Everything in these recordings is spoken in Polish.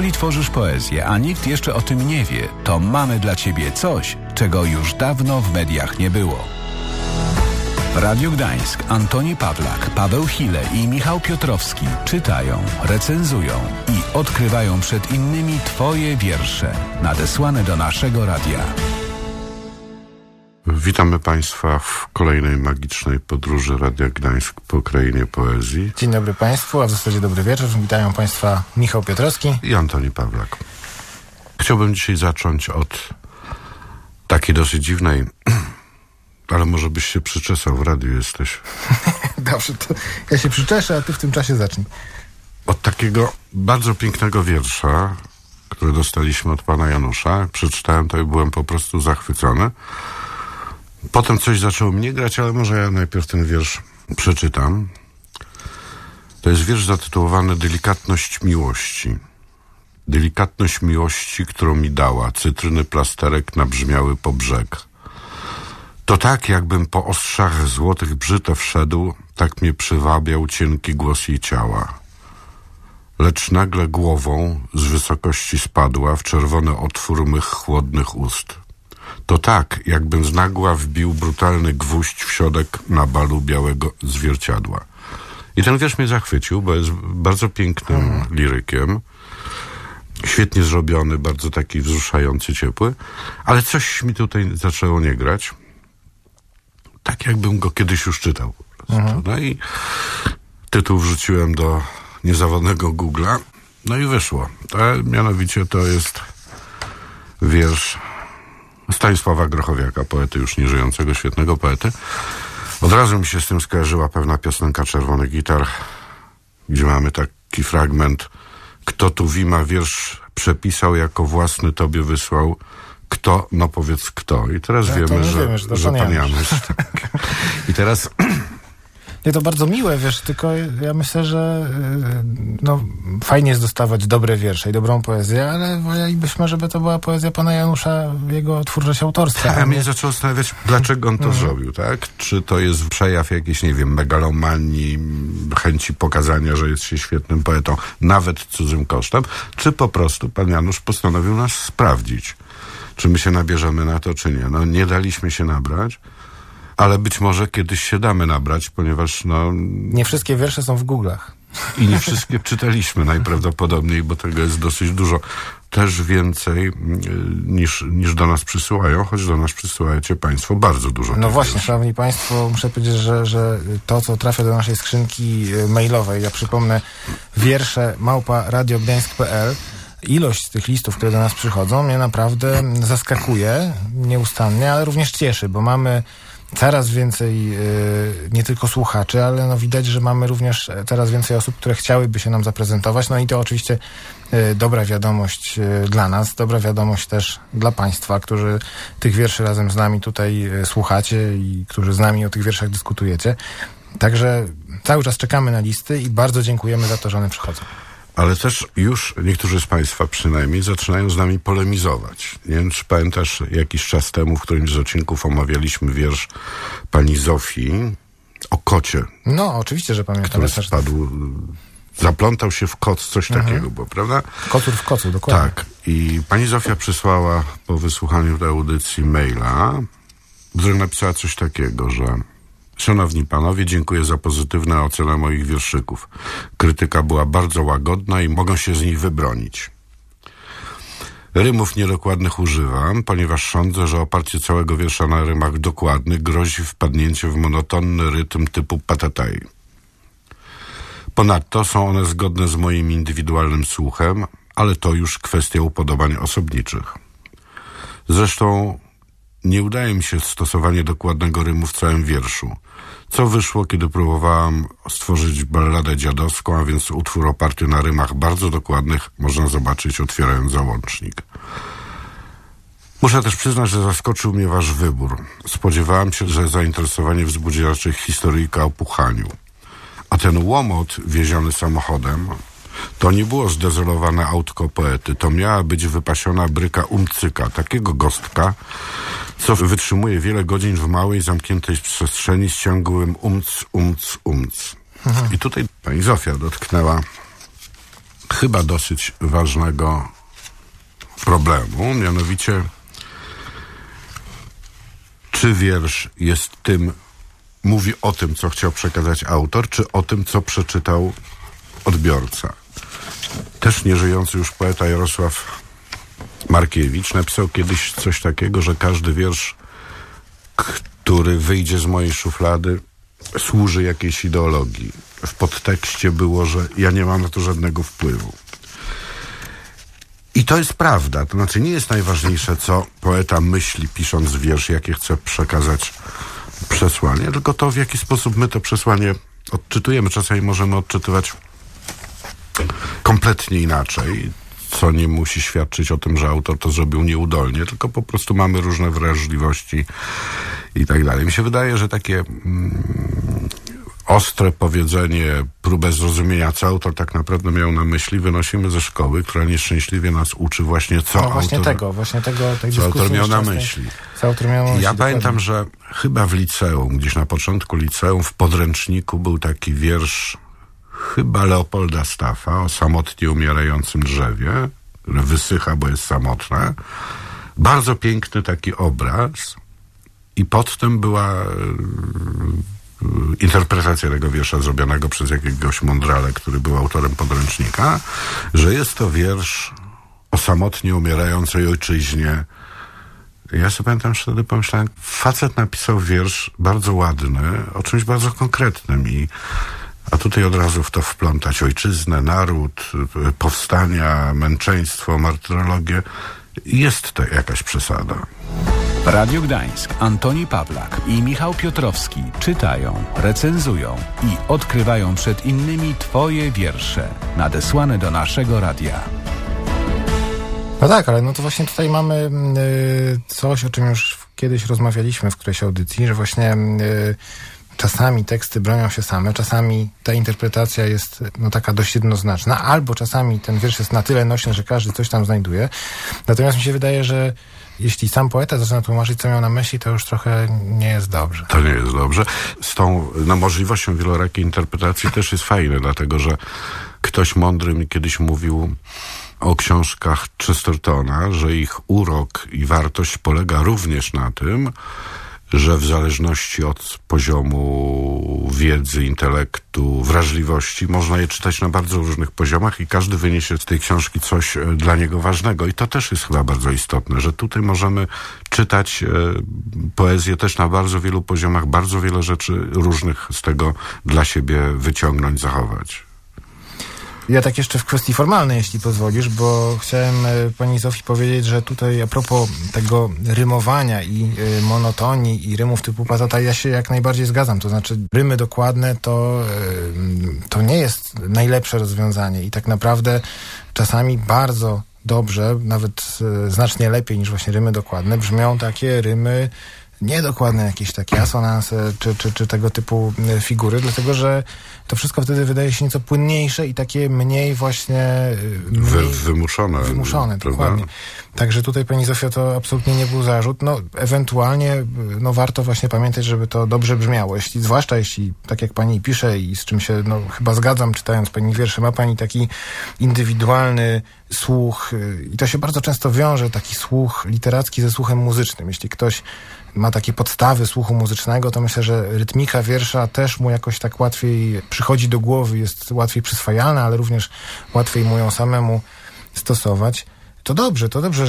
Jeżeli tworzysz poezję, a nikt jeszcze o tym nie wie, to mamy dla ciebie coś, czego już dawno w mediach nie było. W Radiu Gdańsk Antoni Pawlak, Paweł Chile i Michał Piotrowski czytają, recenzują i odkrywają przed innymi twoje wiersze nadesłane do naszego radia. Witamy Państwa w kolejnej magicznej podróży Radia Gdańsk po krainie poezji. Dzień dobry Państwu, a w zasadzie dobry wieczór. Witają Państwa Michał Piotrowski I Antoni Pawlak. Chciałbym dzisiaj zacząć od takiej dosyć dziwnej, ale może byś się przyczesał, w radiu jesteś. Dobrze, to ja się przyczeszę, a ty w tym czasie zacznij. Od takiego bardzo pięknego wiersza, który dostaliśmy od pana Janusza. Przeczytałem to i byłem po prostu zachwycony. Potem coś zaczęło mnie grać, ale może ja najpierw ten wiersz przeczytam. To jest wiersz zatytułowany Delikatność miłości. Delikatność miłości, którą mi dała, cytryny plasterek nabrzmiały po brzeg. To tak, jakbym po ostrzach złotych brzytew szedł, tak mnie przywabiał cienki głos jej ciała. Lecz nagle głową z wysokości spadła w czerwony otwór mych chłodnych ust. To tak, jakbym z nagła wbił brutalny gwóźdź w środek na balu białego zwierciadła. I ten wiersz mnie zachwycił, bo jest bardzo pięknym lirykiem. Świetnie zrobiony, bardzo taki wzruszający, ciepły. Ale coś mi tutaj zaczęło nie grać. Tak jakbym go kiedyś już czytał po prostu. No i tytuł wrzuciłem do niezawodnego Google'a. No i wyszło. Mianowicie to jest wiersz Stanisława Grochowiaka, poety już nieżyjącego, świetnego poety. Od razu mi się z tym skojarzyła pewna piosenka Czerwony Gitar, gdzie mamy taki fragment: kto tu Wima wiersz przepisał, jako własny tobie wysłał. Kto? No powiedz kto. I teraz wiemy, że pan Janusz. Tak. I teraz... Nie, to bardzo miłe, wiesz, tylko ja myślę, że fajnie jest dostawać dobre wiersze i dobrą poezję, ale wolelibyśmy, żeby to była poezja pana Janusza, jego twórczość autorska. Ja mnie zaczął zastanawiać, dlaczego on to zrobił, tak? Czy to jest przejaw jakiejś, nie wiem, megalomanii, chęci pokazania, że jest się świetnym poetą, nawet cudzym kosztem, czy po prostu pan Janusz postanowił nas sprawdzić, czy my się nabierzemy na to, czy nie. No, nie daliśmy się nabrać. Ale być może kiedyś się damy nabrać, ponieważ nie wszystkie wiersze są w Google'ach. I nie wszystkie czytaliśmy najprawdopodobniej, bo tego jest dosyć dużo. Też więcej niż do nas przysyłają, choć do nas przysyłacie Państwo bardzo dużo. No właśnie, wierszy. Szanowni Państwo, muszę powiedzieć, że to, co trafia do naszej skrzynki mailowej, ja przypomnę, wiersze @radiogdańsk.pl, ilość tych listów, które do nas przychodzą, mnie naprawdę zaskakuje nieustannie, ale również cieszy, bo mamy coraz więcej nie tylko słuchaczy, ale widać, że mamy również coraz więcej osób, które chciałyby się nam zaprezentować. No i to oczywiście dobra wiadomość dla nas, dobra wiadomość też dla Państwa, którzy tych wierszy razem z nami tutaj słuchacie i którzy z nami o tych wierszach dyskutujecie. Także cały czas czekamy na listy i bardzo dziękujemy za to, że one przychodzą. Ale też już niektórzy z Państwa przynajmniej zaczynają z nami polemizować. Nie wiem, czy pamiętasz, jakiś czas temu w którymś z odcinków omawialiśmy wiersz pani Zofii o kocie. No, oczywiście, że pamiętam. Który spadł, zaplątał się w koc, coś takiego było, prawda? Kocur w kocu, dokładnie. Tak. I pani Zofia przysłała po wysłuchaniu tej audycji maila, w którym napisała coś takiego, że: Szanowni panowie, dziękuję za pozytywne oceny moich wierszyków. Krytyka była bardzo łagodna i mogą się z nich wybronić. Rymów niedokładnych używam, ponieważ sądzę, że oparcie całego wiersza na rymach dokładnych grozi wpadnięcie w monotonny rytm typu patataj. Ponadto są one zgodne z moim indywidualnym słuchem, ale to już kwestia upodobań osobniczych. Zresztą nie udaje mi się stosowanie dokładnego rymu w całym wierszu. Co wyszło, kiedy próbowałam stworzyć balladę dziadowską, a więc utwór oparty na rymach bardzo dokładnych, można zobaczyć, otwierając załącznik. Muszę też przyznać, że zaskoczył mnie wasz wybór. Spodziewałam się, że zainteresowanie wzbudzi raczej historyjka o puchaniu. A ten łomot wieziony samochodem to nie było zdezelowane autko poety, to miała być wypasiona bryka umcyka, takiego gostka, co wytrzymuje wiele godzin w małej, zamkniętej przestrzeni z ciągłym umc. I tutaj pani Zofia dotknęła chyba dosyć ważnego problemu, mianowicie czy wiersz jest mówi o tym, co chciał przekazać autor, czy o tym, co przeczytał odbiorca. Też nieżyjący już poeta Jarosław Markiewicz napisał kiedyś coś takiego, że każdy wiersz, który wyjdzie z mojej szuflady, służy jakiejś ideologii. W podtekście było, że ja nie mam na to żadnego wpływu. I to jest prawda. To znaczy nie jest najważniejsze, co poeta myśli, pisząc wiersz, jakie chce przekazać przesłanie, tylko to, w jaki sposób my to przesłanie odczytujemy. Czasami możemy odczytywać kompletnie inaczej, co nie musi świadczyć o tym, że autor to zrobił nieudolnie, tylko po prostu mamy różne wrażliwości i tak dalej. Mi się wydaje, że takie ostre powiedzenie, próbę zrozumienia, co autor tak naprawdę miał na myśli, wynosimy ze szkoły, która nieszczęśliwie nas uczy właśnie, co autor miał na myśli. Ja pamiętam, że chyba w liceum, gdzieś na początku liceum, w podręczniku był taki wiersz chyba Leopolda Staffa o samotnie umierającym drzewie, które wysycha, bo jest samotne. Bardzo piękny taki obraz i potem była interpretacja tego wiersza zrobionego przez jakiegoś mądrala, który był autorem podręcznika, że jest to wiersz o samotnie umierającej ojczyźnie. Ja sobie pamiętam, że wtedy pomyślałem, facet napisał wiersz bardzo ładny, o czymś bardzo konkretnym a tutaj od razu w to wplątać ojczyznę, naród, powstania, męczeństwo, martyrologię. Jest to jakaś przesada. Radio Gdańsk, Antoni Pawlak i Michał Piotrowski czytają, recenzują i odkrywają przed innymi Twoje wiersze nadesłane do naszego radia. No tak, ale no to właśnie tutaj mamy coś, o czym już kiedyś rozmawialiśmy w którejś audycji, że właśnie czasami teksty bronią się same, czasami ta interpretacja jest taka dość jednoznaczna, albo czasami ten wiersz jest na tyle nośny, że każdy coś tam znajduje. Natomiast mi się wydaje, że jeśli sam poeta zaczyna tłumaczyć, co miał na myśli, to już trochę nie jest dobrze. To nie jest dobrze. Z tą możliwością wielorakiej interpretacji też jest fajne, dlatego że ktoś mądry mi kiedyś mówił o książkach Chestertona, że ich urok i wartość polega również na tym, że w zależności od poziomu wiedzy, intelektu, wrażliwości można je czytać na bardzo różnych poziomach i każdy wyniesie z tej książki coś dla niego ważnego. I to też jest chyba bardzo istotne, że tutaj możemy czytać poezję też na bardzo wielu poziomach, bardzo wiele rzeczy różnych z tego dla siebie wyciągnąć, zachować. Ja tak jeszcze w kwestii formalnej, jeśli pozwolisz, bo chciałem pani Zofii powiedzieć, że tutaj a propos tego rymowania i monotonii i rymów typu patata, ja się jak najbardziej zgadzam. To znaczy rymy dokładne to nie jest najlepsze rozwiązanie i tak naprawdę czasami bardzo dobrze, nawet znacznie lepiej niż właśnie rymy dokładne, brzmią takie rymy niedokładne, jakieś takie asonanse czy tego typu figury, dlatego że to wszystko wtedy wydaje się nieco płynniejsze i takie mniej właśnie wymuszone, dokładnie. Także tutaj pani Zofia, to absolutnie nie był zarzut. No ewentualnie warto właśnie pamiętać, żeby to dobrze brzmiało. Zwłaszcza jeśli, tak jak pani pisze i z czym się chyba zgadzam, czytając pani wiersze, ma pani taki indywidualny słuch i to się bardzo często wiąże, taki słuch literacki ze słuchem muzycznym. Jeśli ktoś ma takie podstawy słuchu muzycznego, to myślę, że rytmika wiersza też mu jakoś tak łatwiej przychodzi do głowy, jest łatwiej przyswajalna, ale również łatwiej mu ją samemu stosować. To dobrze,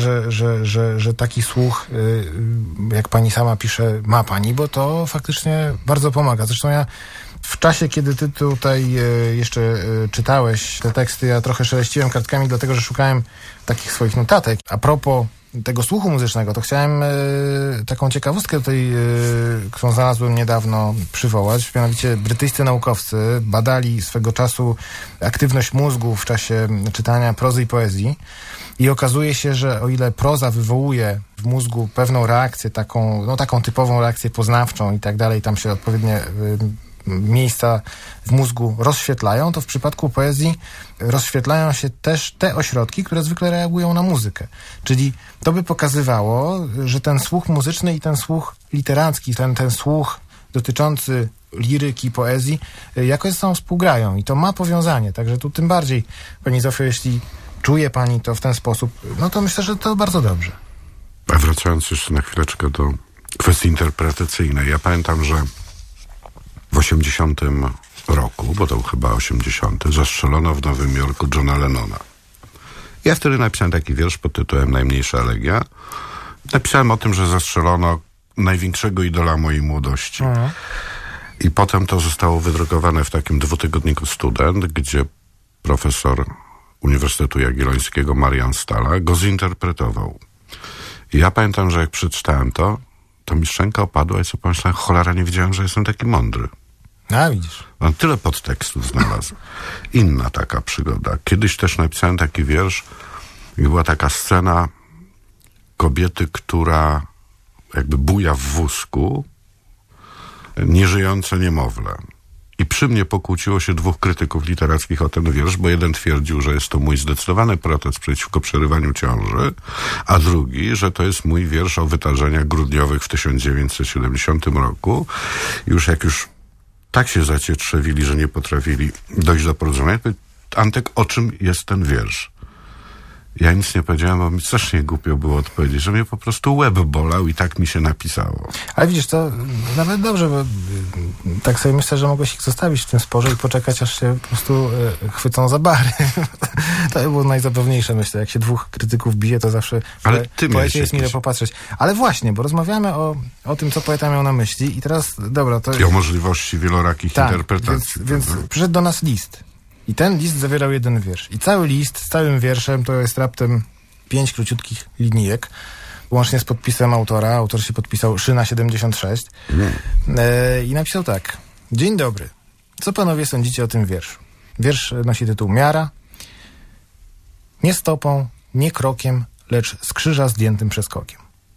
że taki słuch, jak pani sama pisze, ma pani, bo to faktycznie bardzo pomaga. Zresztą ja w czasie, kiedy ty tutaj jeszcze czytałeś te teksty, ja trochę szeleściłem kartkami, dlatego że szukałem takich swoich notatek. A propos tego słuchu muzycznego, to chciałem taką ciekawostkę tutaj, którą znalazłem niedawno, przywołać. Mianowicie brytyjscy naukowcy badali swego czasu aktywność mózgu w czasie czytania prozy i poezji i okazuje się, że o ile proza wywołuje w mózgu pewną reakcję, taką typową reakcję poznawczą i tak dalej, tam się odpowiednie miejsca w mózgu rozświetlają, to w przypadku poezji rozświetlają się też te ośrodki, które zwykle reagują na muzykę. Czyli to by pokazywało, że ten słuch muzyczny i ten słuch literacki, ten słuch dotyczący liryki, poezji jakoś ze sobą współgrają i to ma powiązanie, także tu tym bardziej, pani Zofio, jeśli czuje pani to w ten sposób, no to myślę, że to bardzo dobrze. A wracając jeszcze na chwileczkę do kwestii interpretacyjnej, ja pamiętam, że w 80 roku, bo to był chyba 80, zastrzelono w Nowym Jorku Johna Lennona. Ja wtedy napisałem taki wiersz pod tytułem Najmniejsza elegia. Napisałem o tym, że zastrzelono największego idola mojej młodości. I potem to zostało wydrukowane w takim dwutygodniku Student, gdzie profesor Uniwersytetu Jagiellońskiego Marian Stala go zinterpretował. I ja pamiętam, że jak przeczytałem to mi szczęka opadła i sobie pomyślałem, cholera, nie wiedziałem, że jestem taki mądry. A, widzisz. On tyle podtekstów znalazł. Inna taka przygoda. Kiedyś też napisałem taki wiersz i była taka scena kobiety, która jakby buja w wózku, nieżyjące niemowlę. I przy mnie pokłóciło się dwóch krytyków literackich o ten wiersz, bo jeden twierdził, że jest to mój zdecydowany protest przeciwko przerywaniu ciąży, a drugi, że to jest mój wiersz o wydarzeniach grudniowych w 1970 roku. Już tak się zacietrzewili, że nie potrafili dojść do porozumienia. Antek, o czym jest ten wiersz? Ja nic nie powiedziałem, bo mi strasznie głupio było odpowiedzieć, że mnie po prostu łeb bolał i tak mi się napisało. Ale widzisz, to nawet dobrze, bo tak sobie myślę, że mogłeś ich zostawić w tym sporze i poczekać, aż się po prostu chwycą za bary. To było najzabawniejsze, myślę. Jak się dwóch krytyków bije, to zawsze poecie jest mile popatrzeć. Ale właśnie, bo rozmawiamy o tym, co poeta miał na myśli i teraz, dobra, to... I o możliwości wielorakich interpretacji. Więc przyszedł do nas list. I ten list zawierał jeden wiersz. I cały list z całym wierszem to jest raptem 5 króciutkich linijek, łącznie z podpisem autora. Autor się podpisał Szyna76. I napisał tak. Dzień dobry. Co panowie sądzicie o tym wierszu? Wiersz nosi tytuł Miara. Nie stopą, nie krokiem, lecz z krzyża zdjętym przeskokiem.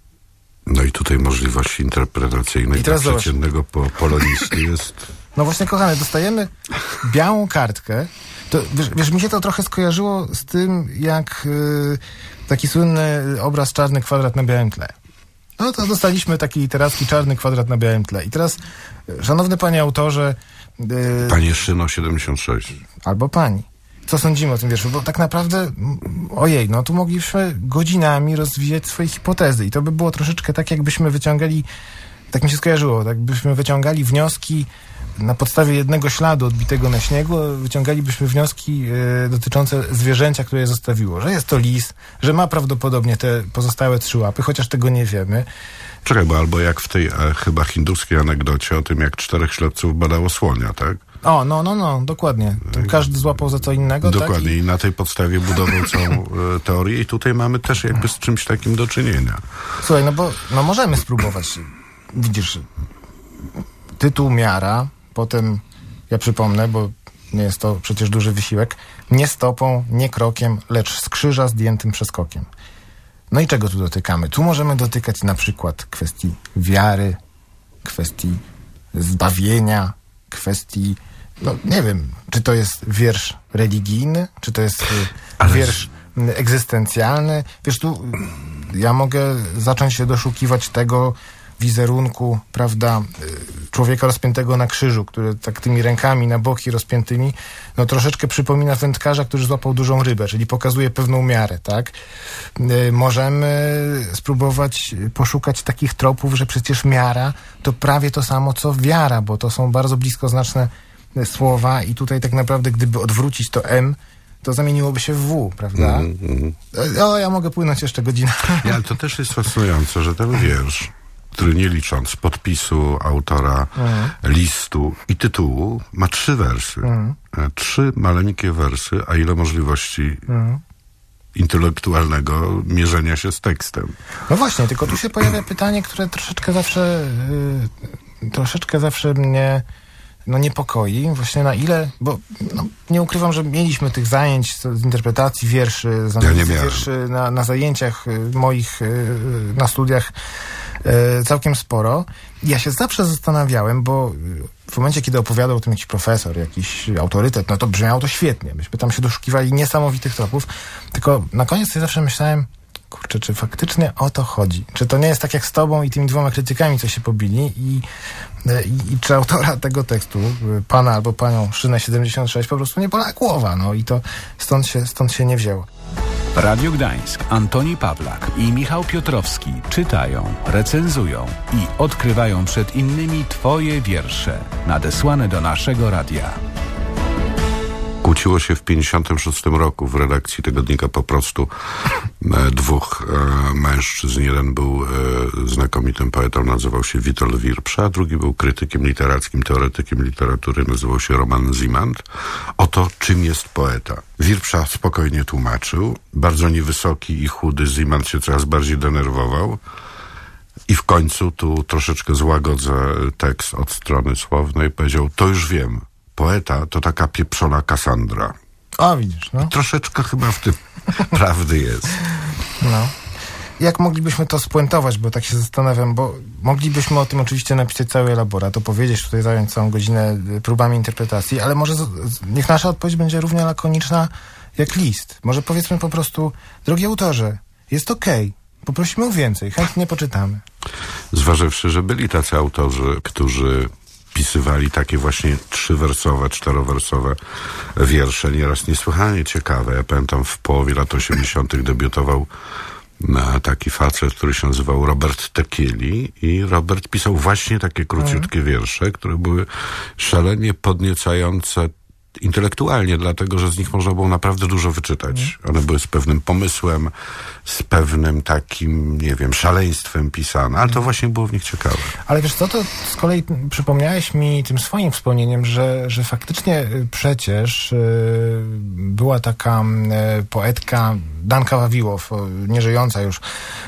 No i tutaj możliwość interpretacyjnej dla przeciętnego polonisty jest... No właśnie, kochany, dostajemy białą kartkę. To, wiesz, mi się to trochę skojarzyło z tym, jak taki słynny obraz Czarny kwadrat na białym tle. No to dostaliśmy taki literacki czarny kwadrat na białym tle. I teraz, szanowny panie autorze... Panie Szyno 76. Albo pani. Co sądzimy o tym wierszu? Bo tak naprawdę, ojej, no tu mogliśmy godzinami rozwijać swoje hipotezy. I to by było troszeczkę tak, jakbyśmy wyciągali... Tak mi się skojarzyło, tak byśmy wyciągali wnioski na podstawie jednego śladu odbitego na śniegu, wyciągalibyśmy wnioski dotyczące zwierzęcia, które je zostawiło. Że jest to lis, że ma prawdopodobnie te pozostałe 3 łapy, chociaż tego nie wiemy. Czekaj, bo albo jak w tej chyba hinduskiej anegdocie o tym, jak 4 śledców badało słonia, tak? O, no, dokładnie. To każdy złapał za co innego, dokładnie, tak? I na tej podstawie budował całą teorię i tutaj mamy też jakby z czymś takim do czynienia. Słuchaj, no możemy spróbować. Widzisz, tytuł Miara, potem, ja przypomnę, bo nie jest to przecież duży wysiłek, nie stopą, nie krokiem, lecz z krzyża zdjętym przeskokiem. No i czego tu dotykamy? Tu możemy dotykać na przykład kwestii wiary, kwestii zbawienia, kwestii, no nie wiem, czy to jest wiersz religijny, czy to jest wiersz egzystencjalny. Wiesz, tu ja mogę zacząć się doszukiwać tego wizerunku, prawda, człowieka rozpiętego na krzyżu, który tak tymi rękami na boki rozpiętymi, no troszeczkę przypomina wędkarza, który złapał dużą rybę, czyli pokazuje pewną miarę, tak? Możemy spróbować poszukać takich tropów, że przecież miara to prawie to samo, co wiara, bo to są bardzo bliskoznaczne słowa i tutaj tak naprawdę, gdyby odwrócić to M, to zamieniłoby się w W, prawda? O, ja mogę płynąć jeszcze godzinę. Ale to też jest fascynujące, że ten wiersz, który nie licząc podpisu autora, listu i tytułu, ma 3 wersy. 3 maleńkie wersy, a ile możliwości intelektualnego mierzenia się z tekstem. No właśnie, tylko tu się pojawia pytanie, które troszeczkę zawsze mnie niepokoi. Właśnie na ile, bo nie ukrywam, że mieliśmy tych zajęć z interpretacji wierszy, z analizy wierszy na zajęciach moich na studiach całkiem sporo. Ja się zawsze zastanawiałem, bo w momencie, kiedy opowiadał o tym jakiś profesor, jakiś autorytet, no to brzmiało to świetnie. Myśmy tam się doszukiwali niesamowitych tropów. Tylko na koniec sobie zawsze myślałem, kurczę, czy faktycznie o to chodzi? Czy to nie jest tak jak z tobą i tymi 2 krytykami, co się pobili i czy autora tego tekstu, pana albo panią Szynę 76 po prostu nie bolała głowa, no i to stąd się nie wzięło. Radio Gdańsk, Antoni Pawlak i Michał Piotrowski czytają, recenzują i odkrywają przed innymi twoje wiersze nadesłane do naszego radia. Kłóciło się w 1956 roku w redakcji tygodnika po prostu 2 mężczyzn. Jeden był znakomitym poetą, nazywał się Witold Wirpsza, a drugi był krytykiem literackim, teoretykiem literatury, nazywał się Roman Zimant. Oto czym jest poeta. Wirpsza spokojnie tłumaczył, bardzo niewysoki i chudy Zimant się coraz bardziej denerwował. I w końcu tu troszeczkę złagodzę tekst od strony słownej, powiedział, to już wiem. Poeta to taka pieprzona Kassandra. O, widzisz, no. I troszeczkę chyba w tym prawdy jest. No. Jak moglibyśmy to spuentować, bo tak się zastanawiam, bo moglibyśmy o tym oczywiście napisać cały elaborat, opowiedzieć, tutaj zająć całą godzinę próbami interpretacji, ale może niech nasza odpowiedź będzie równie lakoniczna jak list. Może powiedzmy po prostu, drogi autorze, jest okej. Poprosimy o więcej, chętnie poczytamy. Zważywszy, że byli tacy autorzy, którzy pisywali takie właśnie 3-wersowe, 4-wersowe wiersze, nieraz niesłychanie ciekawe. Ja pamiętam, w połowie lat 80. debiutował taki facet, który się nazywał Robert Tekieli i Robert pisał właśnie takie króciutkie wiersze, które były szalenie podniecające intelektualnie, dlatego, że z nich można było naprawdę dużo wyczytać. One były z pewnym pomysłem, z pewnym takim, nie wiem, szaleństwem pisane, ale to właśnie było w nich ciekawe. Ale wiesz co, to z kolei przypomniałeś mi tym swoim wspomnieniem, że faktycznie przecież była taka poetka Danka Wawiłow, nieżyjąca już.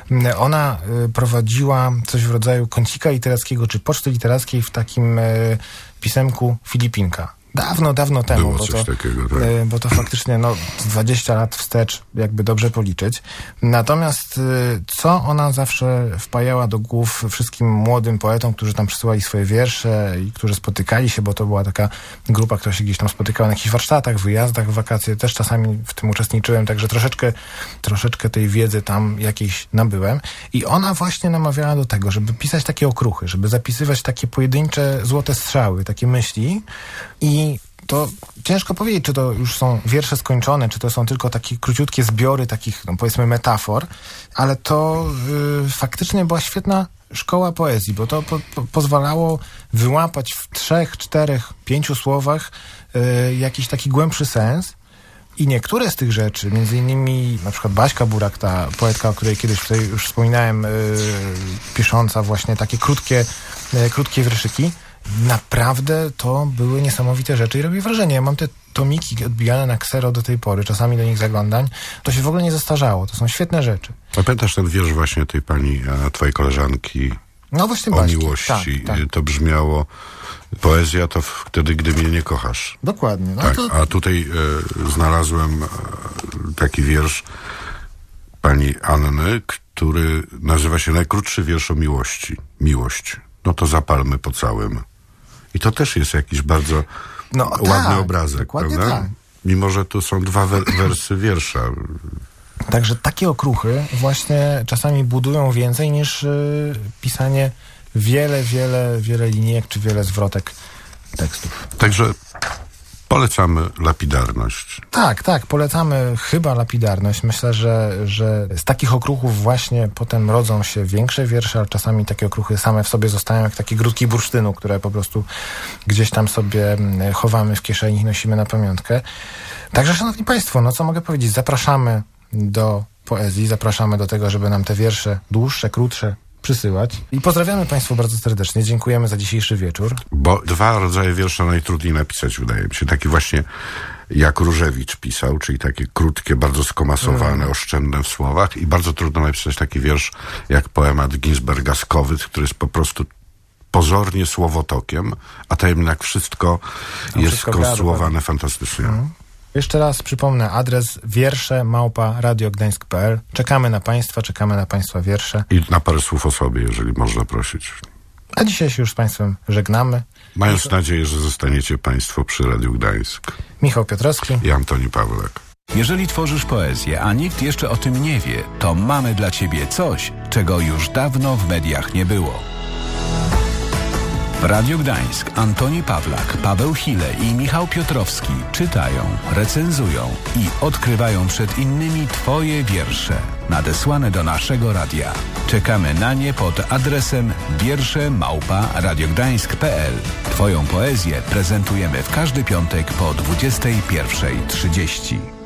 Ona prowadziła coś w rodzaju kącika literackiego, czy poczty literackiej w takim pisemku Filipinka. Dawno temu, bo to faktycznie 20 lat wstecz, jakby dobrze policzyć. Natomiast co ona zawsze wpajała do głów wszystkim młodym poetom, którzy tam przysyłali swoje wiersze i którzy spotykali się, bo to była taka grupa, która się gdzieś tam spotykała na jakichś warsztatach, wyjazdach w wakacje, też czasami w tym uczestniczyłem, także troszeczkę tej wiedzy tam jakiejś nabyłem. I ona właśnie namawiała do tego, żeby pisać takie okruchy, żeby zapisywać takie pojedyncze złote strzały, takie myśli. I to ciężko powiedzieć, czy to już są wiersze skończone, czy to są tylko takie króciutkie zbiory takich, powiedzmy, metafor, ale to faktycznie była świetna szkoła poezji, bo to pozwalało wyłapać w 3, 4, 5 słowach jakiś taki głębszy sens. I niektóre z tych rzeczy, między innymi na przykład Baśka Burak, ta poetka, o której kiedyś tutaj już wspominałem, pisząca właśnie takie krótkie wierszyki, naprawdę to były niesamowite rzeczy i robi wrażenie. Ja mam te tomiki odbijane na ksero do tej pory, czasami do nich zaglądam. To się w ogóle nie zestarzało. To są świetne rzeczy. A pamiętasz ten wiersz właśnie tej pani, twojej koleżanki właśnie o Baśki. miłości? Tak. To brzmiało, poezja to wtedy, gdy mnie nie kochasz. Dokładnie. No tak, to... A tutaj znalazłem taki wiersz pani Anny, który nazywa się Najkrótszy wiersz o miłości. Miłość. No to zapalmy po całym. I to też jest jakiś bardzo ładny obrazek, prawda? Tak. Mimo, że tu są 2 wersy wiersza. Także takie okruchy właśnie czasami budują więcej niż pisanie wiele linijek czy wiele zwrotek tekstów. Także polecamy lapidarność. Tak, polecamy chyba lapidarność. Myślę, że z takich okruchów właśnie potem rodzą się większe wiersze, a czasami takie okruchy same w sobie zostają jak takie grudki bursztynu, które po prostu gdzieś tam sobie chowamy w kieszeni i nosimy na pamiątkę. Także, szanowni państwo, co mogę powiedzieć? Zapraszamy do poezji, zapraszamy do tego, żeby nam te wiersze dłuższe, krótsze przysyłać. I pozdrawiamy państwa bardzo serdecznie. Dziękujemy za dzisiejszy wieczór. Bo 2 rodzaje wiersza najtrudniej napisać, wydaje mi się. Taki właśnie jak Różewicz pisał, czyli takie krótkie, bardzo skomasowane, oszczędne w słowach i bardzo trudno napisać taki wiersz jak poemat Ginsberga Skowyt, który jest po prostu pozornie słowotokiem, a tam jednak wszystko jest skonstruowane fantastycznie. Jeszcze raz przypomnę adres wiersze@radiogdańsk.pl. Czekamy na państwa wiersze. I na parę słów o sobie, jeżeli można prosić. A dzisiaj się już z państwem żegnamy. Mając nadzieję, że zostaniecie państwo przy Radiu Gdańsk. Michał Piotrowski i Antoni Pawlak. Jeżeli tworzysz poezję, a nikt jeszcze o tym nie wie, to mamy dla ciebie coś, czego już dawno w mediach nie było. W Radiu Gdańsk Antoni Pawlak, Paweł Chile i Michał Piotrowski czytają, recenzują i odkrywają przed innymi twoje wiersze nadesłane do naszego radia. Czekamy na nie pod adresem wiersze@radiogdańsk.pl. Twoją poezję prezentujemy w każdy piątek po 21:30.